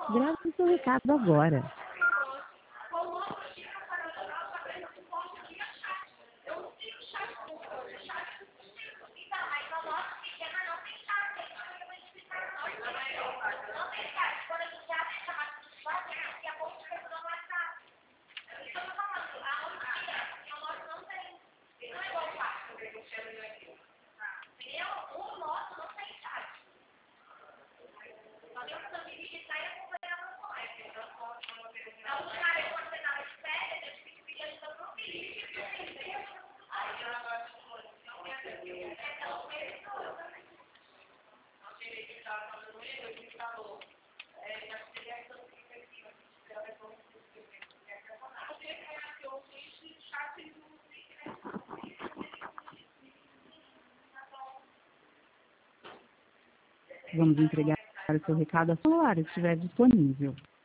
Grave o seu recado agora. Vamos entregar o seu recado a celular, se estiver disponível.